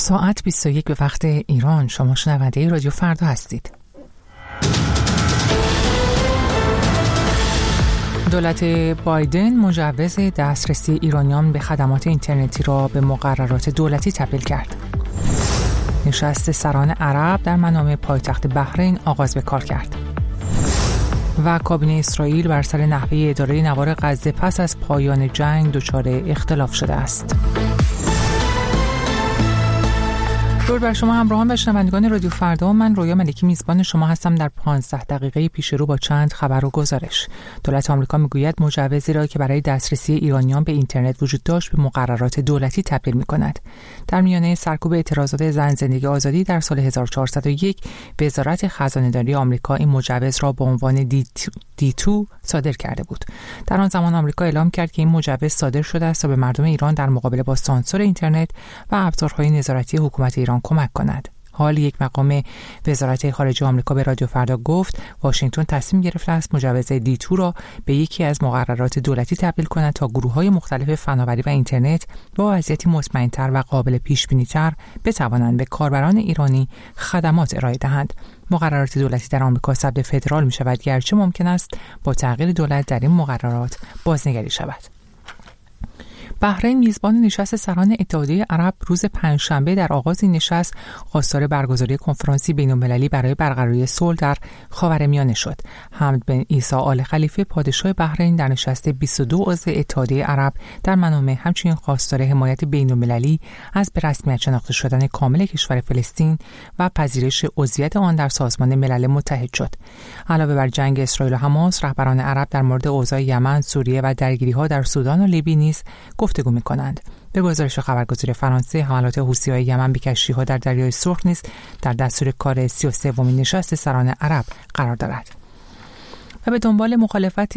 ساعت 21 به وقت ایران. شما شنونده رادیو فردا هستید. دولت بایدن مجوز دسترسی ایرانیان به خدمات اینترنتی را به مقررات دولتی تبدیل کرد. نشست سران عرب در منامه پایتخت بحرین آغاز به کار کرد. و کابینه اسرائیل بر سر نحوه اداره نوار غزه پس از پایان جنگ دچار اختلاف شده است. درود بر شما همراهان و شنوندگان رادیو فردا. من رویا ملکی میزبان شما هستم در 15 دقیقه پیش رو با چند خبر و گزارش. دولت آمریکا میگوید مجوزی را که برای دسترسی ایرانیان به اینترنت وجود داشت به مقررات دولتی تبدیل می‌کند. در میانه سرکوب اعتراضات زن زندگی آزادی در سال 1401 وزارت خزانه‌داری آمریکا این مجوز را به عنوان D2 صادر کرده بود. در آن زمان آمریکا اعلام کرد که این مجوز صادر شده است تا به مردم ایران در مقابله با سانسور اینترنت و ابزارهای نظارتی حکومت ایران کمک کند. حال یک مقام وزارت خارجه آمریکا به رادیو فردا گفت واشنگتن تصمیم گرفته است مجوز D2 را به یکی از مقررات دولتی تبدیل کند تا گروه‌های مختلف فناوری و اینترنت با وضعیتی مطمئن‌تر و قابل پیش‌بینی‌تر بتوانند به کاربران ایرانی خدمات ارائه دهند. مقررات دولتی در آمریکا ثبت فدرال می‌شود، گرچه ممکن است با تغییر دولت در این مقررات بازنگری شود. بحرین میزبان نشست سران اتحادیه عرب روز پنجشنبه در آغاز این نشست خواستار برگزاری کنفرانسی بین‌المللی برای برقراری صلح در خاورمیانه شد. حمد بن عیسی آل خلیفه پادشاه بحرین در نشست 22 عضو اتحادیه عرب در منامه همچنین خواستار حمایت بین‌المللی از به رسمیت شناخته شدن کامل کشور فلسطین و پذیرش عضویت آن در سازمان ملل متحد شد. علاوه بر جنگ اسرائیل و حماس، رهبران عرب در مورد اوضاع یمن، سوریه و درگیری‌ها در سودان و لیبی نیز گفتگو می‌کنند. به گزارش خبرگزاری فرانسه، حملات حوثی‌های یمن به کشتی‌ها در دریای سرخ نیز در دستور کار 33مین نشست سران عرب قرار دارد. و به دنبال مخالفت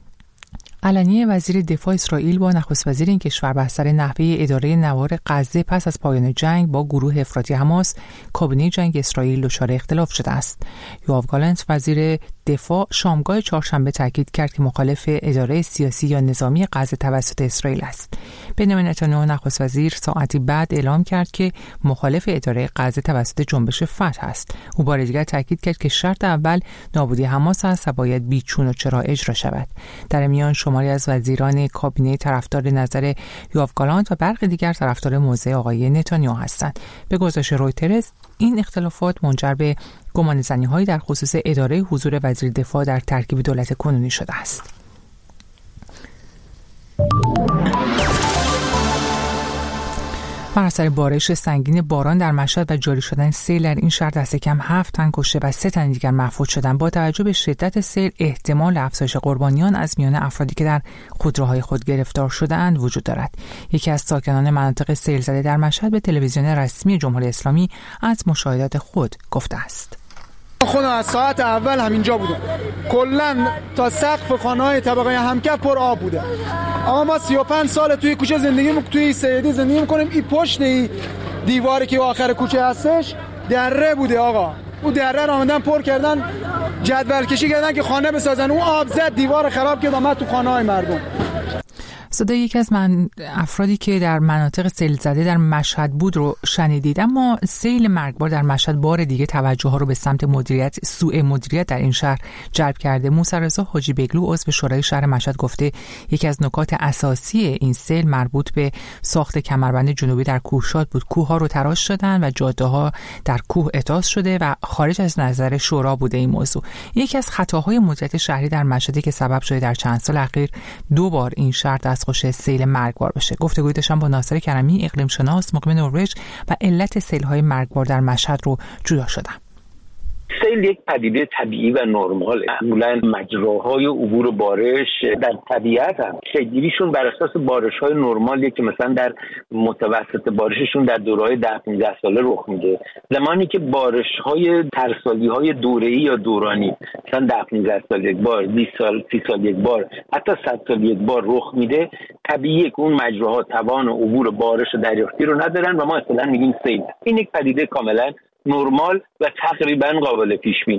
علنی وزیر دفاع اسرائیل با نخست وزیر این کشور بر سر نحوه اداره نوار غزه پس از پایان جنگ با گروه افراطی حماس، کابینه جنگ اسرائیل دچار اختلاف شده است. یوآف گالنت وزیر دفاع شامگاه چهارشنبه تاکید کرد که مخالف اداره سیاسی یا نظامی غزه توسط اسرائیل است. بنیامین نتانیاهو نخست وزیر ساعتی بعد اعلام کرد که مخالف اداره غزه توسط جنبش فتح است. او بار دیگر تاکید کرد که شرط اول نابودی حماس است و باید بیچون و چرا اجرا شود. در میان شماری از وزیران کابینه طرفدار نظر یوآف گالنت و برخی دیگر طرفدار موضع آقای نتانیاهو هستند. به گزارش رویترز این اختلافات منجر به گمانه‌زنی‌هایی در خصوص اداره حضور وزیر دفاع در ترکیب دولت کنونی شده است. بر اثر بارش سنگین باران در مشهد و جاری شدن سیل در این شهر دست کم 7 تن کشته و 3 تن دیگر مفقود شدند. با توجه به شدت سیل احتمال افزایش قربانیان از میان افرادی که در خودروهای خود گرفتار شده‌اند وجود دارد. یکی از ساکنان مناطق سیل زده در مشهد به تلویزیون رسمی جمهوری اسلامی از مشاهدات خود گفته است. خودم از ساعت اول همینجا بودم، کلا تا سقف خانه‌های طبقه همکف پر آب بوده. اما ما 35 سال توی کوچه توی سیدی زندگی می‌کنیم. این پشت این دیواری که آخر کوچه هستش دره بوده آقا. اون دره رو آمدن پر کردن، جدول کشی کردن که خانه بسازن. اون آب زد دیوار خراب کرد اومد تو خانه‌های مردم. صدای یکی از افرادی که در مناطق سیل زده در مشهد بود رو شنیدید. اما سیل مرگبار در مشهد بار دیگه توجه ها رو به سمت سوء مدیریت در این شهر جلب کرده. موسی رضا حاجی بیگلو عضو شورای شهر مشهد گفته یکی از نکات اساسی این سیل مربوط به ساخت کمربند جنوبی در کوهشاد بود. کوه‌ها رو تراش شدن و جاده‌ها در کوه احاطه شده و خارج از نظر شورا بوده این موضوع. یکی از خطاهای مدیریت شهری در مشهدی که سبب شده در چند سال اخیر 2 بار این شهر دستخوش سیل مرگبار بشه. گفتگوی داشتم با ناصر کرمی، اقلیم شناس مقیم نروژ، و علت سیل‌های مرگبار در مشهد رو جویا شدم. سیل یک پدیده طبیعی و نرماله. معمولا مجراهای عبور بارش در طبیعت هم شکل‌گیریشون بر اساس بارش‌های نرمالیه که مثلا در متوسط بارششون در دوره‌های 10-15 ساله رخ میده. زمانی که بارش‌های ترسالی‌های دوره‌ای یا دورانی مثلا 10-15 سال یک بار، 20 سال 30 سال یک بار، حتی 100 سال یک بار رخ میده، طبیعیه که اون مجراها توان عبور بارش دریافتی رو ندارن و ما اصطلاحاً میگیم سیل. این یک پدیده کاملا نرمال و تقریبا قابل پیش بینی است.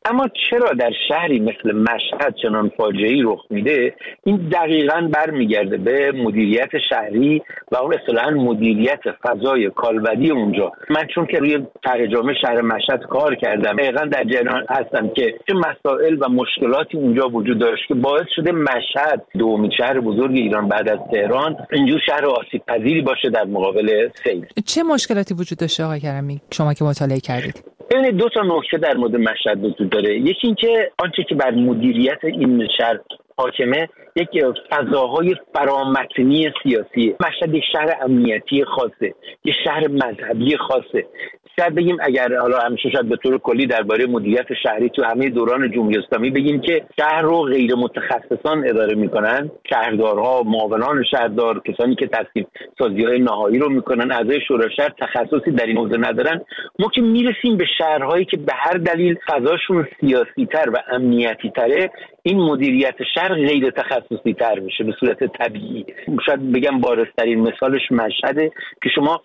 اما چرا در شهری مثل مشهد چنان فاجعه‌ای رخ میده؟ این دقیقاً برمیگرده به مدیریت شهری و اون اصطلاحاً مدیریت فضای کالبدی اونجا. من چون که روی طرح جامع شهر مشهد کار کردم، دقیقاً در جریان هستم که چه مسائل و مشکلاتی اونجا وجود داشت که باعث شده مشهد دومین شهر بزرگ ایران بعد از تهران اینجور شهر آسیب پذیری باشه در مقابل سیل. چه مشکلاتی وجود داشته آقای کرمی شما که مطالعه کردید؟ ببینید دو تا نکته در مورد مشهد وجود داره. یکی این که آنچه که بر مدیریت این شهر حاکمه یک فضاهای فرامتنی سیاسی. مشهد یک شهر امنیتی خاصه، یک شهر مذهبی خاصه. شاید بگیم اگر حالا همیشه شاید به طور کلی درباره مدیریت شهری تو همه دوران جمهوری اسلامی بگیم که شهر رو غیر متخصصان اداره میکنن، شهردارها، معاونان شهردار، کسانی که تصمیم سازی‌های نهایی رو میکنن، اعضای شورای شهر تخصصی در این حوزه ندارن. ما که میرسیم به شهرهایی که به هر دلیل فضاشون سیاسی تر و امنیتی تره، این مدیریت شهر غیر تخصصی تر میشه به صورت طبیعی. شاید بگم بارزترین مثالش مشهده که شما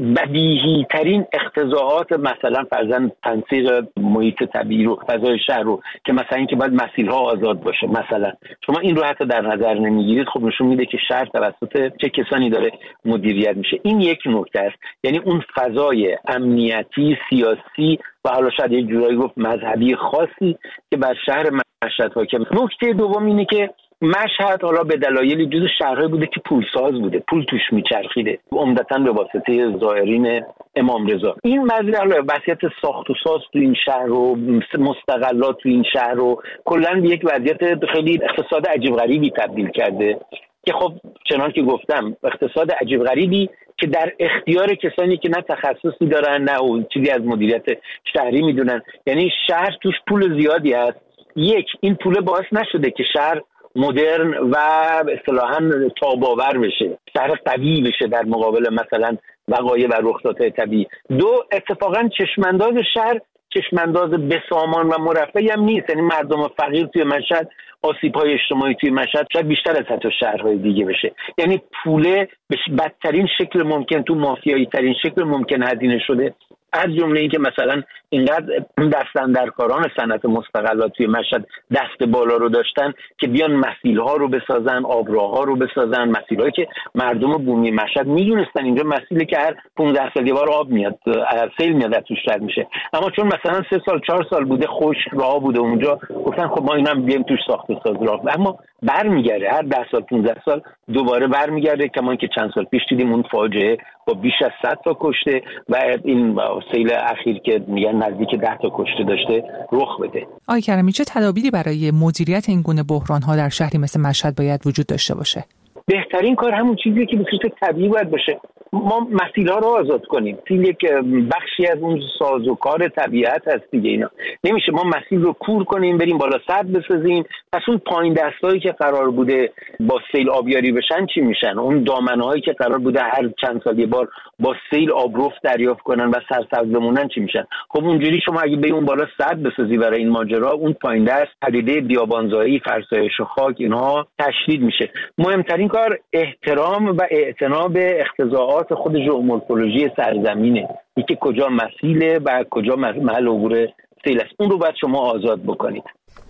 بدیهی ترین اقتضاعات مثلا فرضاً تنسیق محیط طبیعی رو، فضای شهر رو، که مثلا اینکه باید مسیرها آزاد باشه، مثلا شما این رو حتی در نظر نمیگیرید، خب نشون میده که شهر توسط چه کسانی داره مدیریت میشه. این یک نکته است، یعنی اون فضای امنیتی، سیاسی و حالا شاید یک جورایی گفت مذهبی خاصی که بر شهر مشهد حاکمه. نکته دوم اینه که مشهد حالا به دلایلی جزو شهرهایی بوده که پولساز بوده، پول توش میچرخیده، عمدتاً به واسطه زائرین امام رضا. این مسئله حالا وضعیت ساخت و ساز تو این شهر و مستقلات تو این شهر رو کلاً به یک وضعیت خیلی اقتصاد عجیب غریبی تبدیل کرده که خب چنان که گفتم اقتصاد عجیب غریبی که در اختیار کسانی که نه تخصصی دارن نه اون چیزی از مدیریت شهری میدونن. یعنی شهر توش پول زیادی هست. یک، این پول باعث نشده که شهر مدرن و اصطلاحاً تاب‌آور بشه، شهر قوی بشه در مقابل مثلا وقایع و رخدادهای طبیعی. دو، اتفاقاً چشمانداز شهر چشمانداز بسامان و مرفهی هم نیست. یعنی مردم فقیر توی مشهد، آسیب‌های اجتماعی توی مشهد شاید بیشتر از حتی شهرهای دیگه بشه. یعنی پوله به بدترین شکل ممکن، تو مافیایی ترین شکل ممکن هزینه شده. از جمله این که مثلا اینقدر دستاندرکاران صنعت مستقلات توی مشهد دست بالا رو داشتن که بیان مسیل‌ها رو بسازن، آبراه‌ها رو بسازن، مسیل‌هایی که مردم بومی مشهد میدونستن اینجا مسیلی که هر 15 سال یه بار آب میاد، سیل میاد از توش رد میشه، اما چون مثلا 3 سال 4 سال بوده خشک راه بوده اونجا، گفتن خب ما اینا هم بیایم توش ساخت و ساز راه. اما برمیگرده هر 10 سال 15 سال دوباره برمیگرده، کما اینکه چند سال پیش دیدیم اون فاجعه با بیش از 100 تا کشته و این سیل اخیر که میگن نزدیک 10 تا کشته داشته رخ بده. آقای کرمی، چه تدابیری برای مدیریت این گونه بحران‌ها در شهری مثل مشهد باید وجود داشته باشه؟ بهترین کار همون چیزیه که به صورت طبیعی باید باشه. ما مسیل‌ها رو آزاد کنیم. مسیل یک بخشی از اون سازوکار طبیعت هست دیگه. اینا نمیشه ما مسیل رو کور کنیم بریم بالا سد بسازیم، پس اون پایین دستایی که قرار بوده با سیل آبیاری بشن چی میشن؟ اون دامنه‌هایی که قرار بوده هر چند سال یه بار با سیل آبرفت دریافت کنن و سرسبز بمونن چی میشن؟ خب اونجوری شما اگه به اون بالا سد بسازی برای این ماجرا، اون پایین دست پدیده بیابانزایی، فرسایش خاک، اینها تشدید میشه. مهمترین کار احترام و اعتنا به اقتضاعات خود ژئومورفولوژی سرزمینه، اینکه کجا مسیله و کجا محل عبور سیل است، اون رو باید شما آزاد بکنید.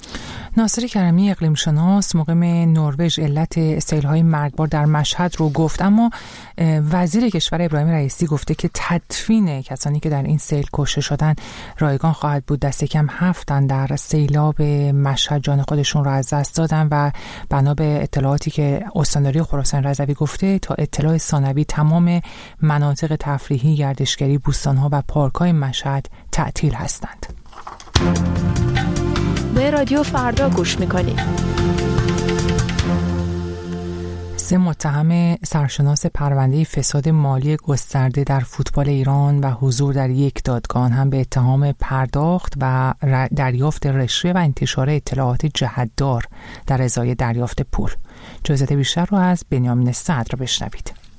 ناصر کرمی اقلیم شناس مقیم نروژ علت سیل‌های مرگبار در مشهد رو گفت، اما وزیر کشور ابراهیم رئیسی گفته که تدفین کسانی که در این سیل کشته شدن رایگان خواهد بود. دست کم 7 تن در سیلاب مشهد جان خودشون رو از دست دادن و بنا به اطلاعاتی که استانداری خراسان رضوی گفته تا اطلاع ثانوی تمام مناطق تفریحی، گردشگری، بوستان‌ها و پارک‌های مشهد تعطیل هستند. به رادیو فردا گوش میکنید. 3 متهم سرشناس پرونده فساد مالی گسترده در فوتبال ایران و حضور در یک دادگاه هم به اتهام پرداخت و دریافت رشوه و انتشار اطلاعات جهت‌دار در ازای دریافت پول. جزئیات بیشتر رو از بنیامین صدر بشنوید.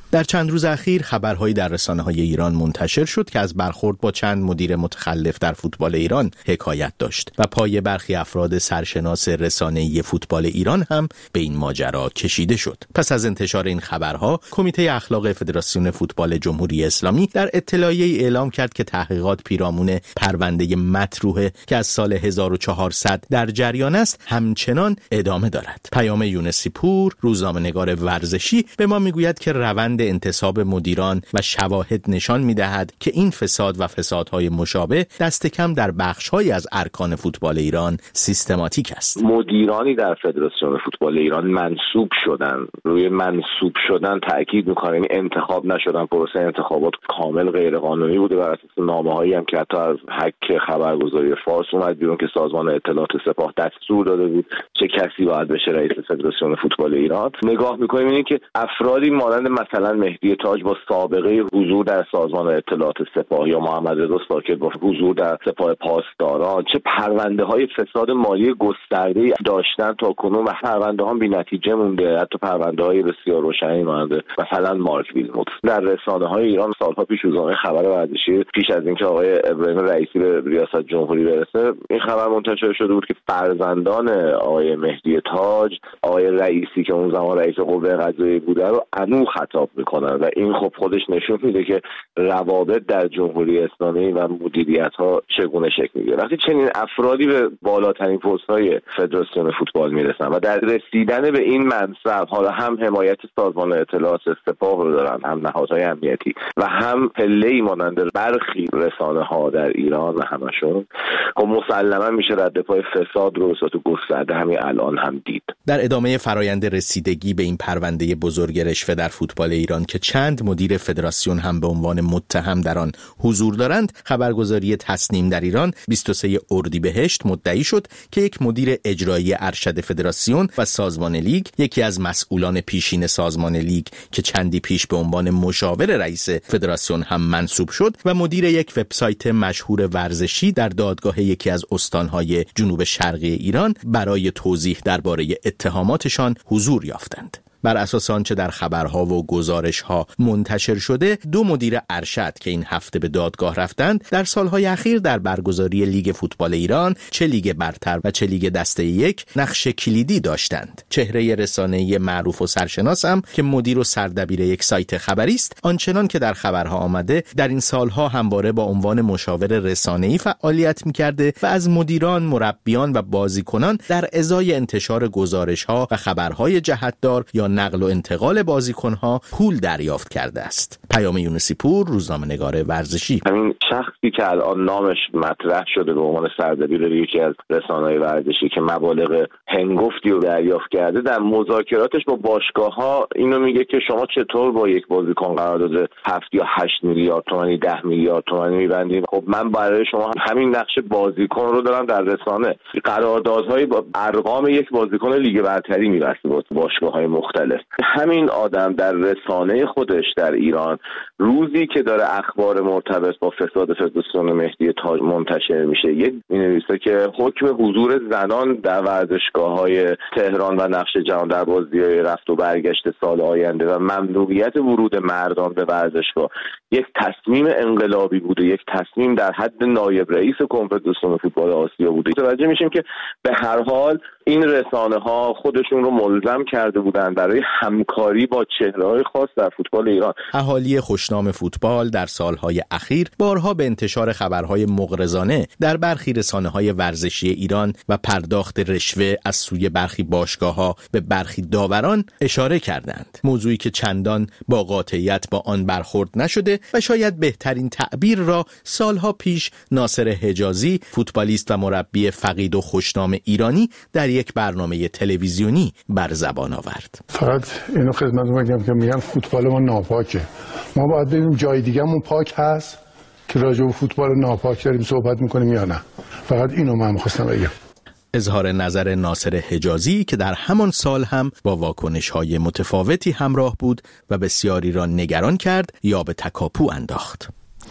در چند روز اخیر خبرهایی در رسانه‌های ایران منتشر شد که از برخورد با چند مدیر متخلف در فوتبال ایران حکایت داشت و پای برخی افراد سرشناس رسانه‌ای فوتبال ایران هم به این ماجرا کشیده شد. پس از انتشار این خبرها، کمیته اخلاق فدراسیون فوتبال جمهوری اسلامی در اطلاعیه‌ای اعلام کرد که تحقیقات پیرامون پرونده مطروحه که از سال 1400 در جریان است همچنان ادامه دارد. پیام یونسی پور، روزنامه‌نگار ورزشی، به ما میگوید که روند انتصاب مدیران و شواهد نشان می‌دهد که این فساد و فسادهای مشابه دست کم در بخش‌هایی از ارکان فوتبال ایران سیستماتیک است. مدیرانی در فدراسیون فوتبال ایران منصوب شدن. روی منصوب شدن تاکید می‌کنیم، انتخاب نشدن. پروسه انتخابات کامل غیر قانونی بوده بر اساس نامه‌هایی هم که حتی از حک خبرگزاری فارس اومد بیرون که سازمان اطلاعات سپاه دستور داده بود چه کسی باید بشه رئیس فدراسیون فوتبال ایران. نگاه می‌کنیم اینه که افرادی مانند مثلا مهدی تاج با سابقه حضور در سازمان اطلاعات سپاه یا محمد رضا ساکت با حضور در سپاه پاسداران چه پرونده‌های فساد مالی گسترده‌ای داشتن تا کنون و پرونده‌ها بی‌نتیجه مونده. حتی پرونده‌های بسیار روشنی مانند مثلا مارک ویلموت در رسانه‌های ایران سال‌ها پیش روزنامه خبر ورزشی پیش از اینکه آقای ابراهیم رئیسی به ریاست جمهوری برسه این خبر منتشر شده بود که فرزندان آقای مهدی تاج آقای رئیسی که اون زمان رئیس قوه قضاییه بوده رو انو خطاب میکنن و این خب خودش نشون میده که روابط در جمهوری اسلامی و مدیریت‌ها چگونه شکل میگیره. وقتی چنین افرادی به بالاترین پست‌های فدراسیون فوتبال میرسن و در رسیدن به این منصب حالا هم حمایت سازمان اطلاعات سپاه رو دارن، هم نهادهای امنیتی و هم پله‌ای مانند برخی رسانه‌ها در ایران و همشون، خب مسلما میشه رد پای فساد رو به صورت گسترده همین الان هم دید. در ادامه فرایند رسیدگی به این پرونده بزرگ رشوه در فوتبال ایران که چند مدیر فدراسیون هم به عنوان متهم در آن حضور دارند، خبرگزاری تصنیم در ایران 23 اردیبهشت مدعی شد که یک مدیر اجرایی ارشد فدراسیون و سازمان لیگ، یکی از مسئولان پیشین سازمان لیگ که چندی پیش به عنوان مشاور رئیس فدراسیون هم منصوب شد و مدیر یک وبسایت مشهور ورزشی در دادگاه یکی از استانهای جنوب شرقی ایران برای توضیح درباره اتهاماتشان حضور یافتند. بر اساس آنچه در خبرها و گزارش‌ها منتشر شده، 2 مدیر ارشد که این هفته به دادگاه رفتند در سالهای اخیر در برگزاری لیگ فوتبال ایران، چه لیگ برتر و چه لیگ دسته یک، نقش کلیدی داشتند. چهره رسانه‌ای معروف و سرشناس هم که مدیر و سردبیر یک سایت خبری است، آنچنان که در خبرها آمده در این سالها همواره با عنوان مشاور رسانه‌ای فعالیت می‌کرده و از مدیران، مربیان و بازیکنان در ازای انتشار گزارش‌ها و خبرهای جهت‌دار یا نقل و انتقال بازیکن‌ها پول دریافت کرده است. پیام یونسی پور، روزنامه‌نگار ورزشی. همین شخصی که الان نامش مطرح شده به عنوان سردبیر یکی از رسانه‌های ورزشی که مبالغ هنگفتی رو دریافت کرده، در مذاکراتش با باشگاه‌ها اینو میگه که شما چطور با یک بازیکن قرارداد 7 یا 8 میلیارد تومانی 10 میلیارد تومانی می‌بندید؟ خب من برای شما همین نقش بازیکن رو دارم در رسانه. قراردادهای با ارقام یک بازیکن لیگ برتری می‌بسته با باشگاه‌های مختلف. همین آدم در رسانه خودش در ایران روزی که داره اخبار مرتبط با فساد فدراسیون مهدی تاج منتشر میشه، یک می‌نویسه که حکم حضور زنان در ورزشگاه‌های تهران و نقش جهان در بازی‌های رفت و برگشت سال آینده و ممنوعیت ورود مردان به ورزشگاه یک تصمیم انقلابی بوده، یک تصمیم در حد نایب رئیس کنفدراسیون فوتبال آسیا بوده. متوجه میشیم که به هر حال این رسانه‌ها خودشون رو ملزم کرده بودن برای همکاری با چهره‌های خاص در فوتبال ایران. اهالی خوشنام فوتبال در سالهای اخیر بارها به انتشار خبرهای مغرضانه در برخی رسانه‌های ورزشی ایران و پرداخت رشوه از سوی برخی باشگاه‌ها به برخی داوران اشاره کردند. موضوعی که چندان با قاطعیت با آن برخورد نشده و شاید بهترین تعبیر را سالها پیش ناصر حجازی، فوتبالیست و مربی فقید و خوشنام ایرانی، در یک برنامه تلویزیونی بر زبان آورد. فقط اینو خدمتتون بگم که میگن فوتبال ما ناپاکه. ما باید ببینیم جای دیگه‌مون پاک هست که راجع به فوتبال ناپاک داریم صحبت میکنیم یا نه. فقط اینو من می‌خواستم بگم. اظهار نظر ناصر حجازی که در همان سال هم با واکنش‌های متفاوتی همراه بود و بسیاری را نگران کرد یا به تکاپو انداخت.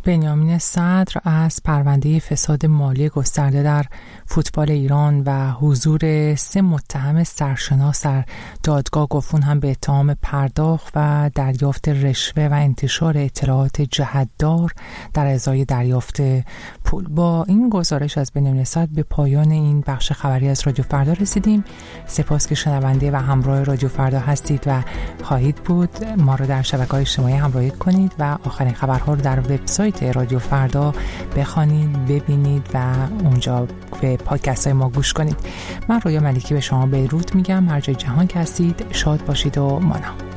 بنیامین صدر از پرونده فساد مالی گسترده در فوتبال ایران و حضور 3 متهم سرشناس در دادگاه گفت اون هم به اتهام پرداخت و دریافت رشوه و انتشار اطلاعات جهت‌دار در ازای دریافت پول. با این گزارش از بنیامین صدر به پایان این بخش خبری از رادیو فردا رسیدیم. سپاس که شنونده و همراه رادیو فردا هستید و خواهید بود. ما رو در شبکه‌های اجتماعی همراهی کنید و آخرین خبرها رو در وبسایت رادیو فردا بخوانید، ببینید و اونجا به پادکست های ما گوش کنید. من رویا ملکی به شما بیروت میگم. هر جای جهان که هستید شاد باشید و مانا.